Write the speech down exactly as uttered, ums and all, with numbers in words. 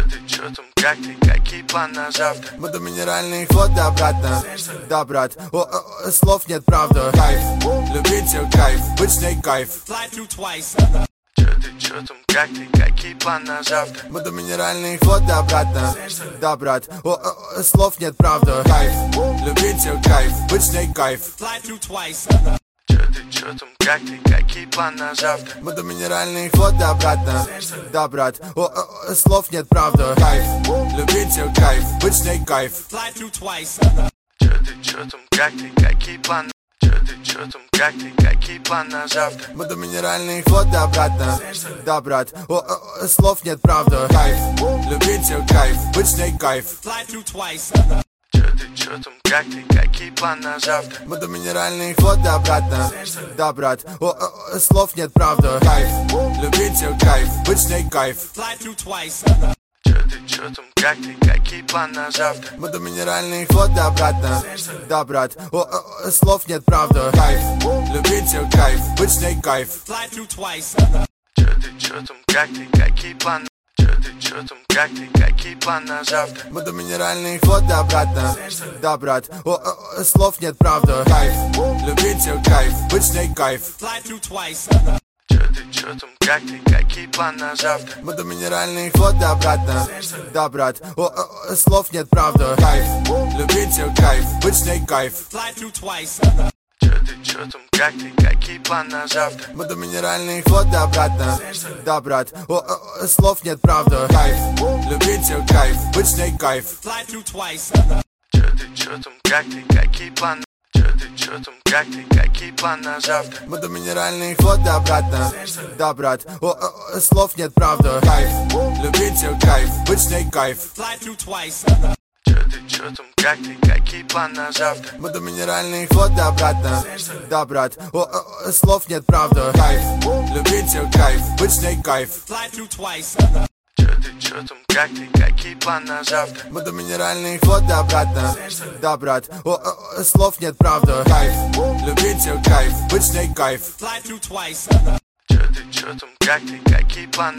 ты, чё там, как ты, какие планы на завтра? Буду минеральный ход обратно. Да, брат, о, о, о, слов нет, правда. Кайф, любить всё кайф, быть с ней кайф. Чё ты, чё там, как ты, какие планы на завтра? Буду минеральный ход обратно. Да, брат, о, о, о, слов нет, правда. Кайф, любить всё кайф, быть с ней кайф. Чё ты, чё там, как ты, какие планы на завтра? Буду минеральный ход обратно. Да, брат, о, о, о, слов нет, правда. Кайф, любить всё кайф, быть с ней кайф. Чё ты, чё там, как ты, какие планы? Чё ты, чё там, как ты, какие планы на завтра? Буду минеральный ход обратно. Да, брат, о, о, о, слов нет, правда. Кайф, любить всё кайф, быть с ней кайф. Чё ты, чё там, как ты, какие планы на завтра? Буду минеральный ход обратно. Да, брат, о, о, о, слов нет, правда. Кайф, любить всё кайф, быть с ней кайф. Чё ты, чё там, как ты, какие планы на завтра? Буду минеральный ход обратно. Да, брат, о, о, о, слов нет, правда. Кайф, любить всё кайф, быть с ней кайф. Чё ты, чё там, как ты, какие планы? Чё ты, чё там, как ты, какие планы на завтра? Буду минеральный ход обратно. Да, брат, о, о, о, слов нет, правда. Кайф, любить всё кайф, быть с ней кайф. Чё ты, чё там, как ты, какие планы на завтра? Буду минеральный ход обратно. Да, брат, о, о, о, слов нет, правда. Кайф, любить всё кайф, быть с ней кайф. Чё ты, чё там, как ты, какие планы на завтра? Буду минеральный ход обратно. Да, брат, о, о, о, слов нет, правда. Кайф, любить всё кайф, быть с ней кайф. Чё ты, чё там, как ты, какие планы? Чё ты, чё там, как ты, какие планы на завтра? Буду минеральный ход обратно. Да, брат, о, о, о, слов нет, правда. Кайф, любить всё кайф, быть с ней кайф. Чё ты, чё там, как ты, какие планы на завтра? Буду минеральный ход обратно. Да, брат, о, о, о, слов нет, правда. Кайф, любить всё кайф, быть с ней кайф. Чё ты, чё там, как ты, какие планы на завтра? Буду минеральный ход обратно. Да, брат, о, о, о, слов нет, правда. Кайф, любить всё кайф, быть с ней кайф. Чё ты, чё там, как ты, какие планы?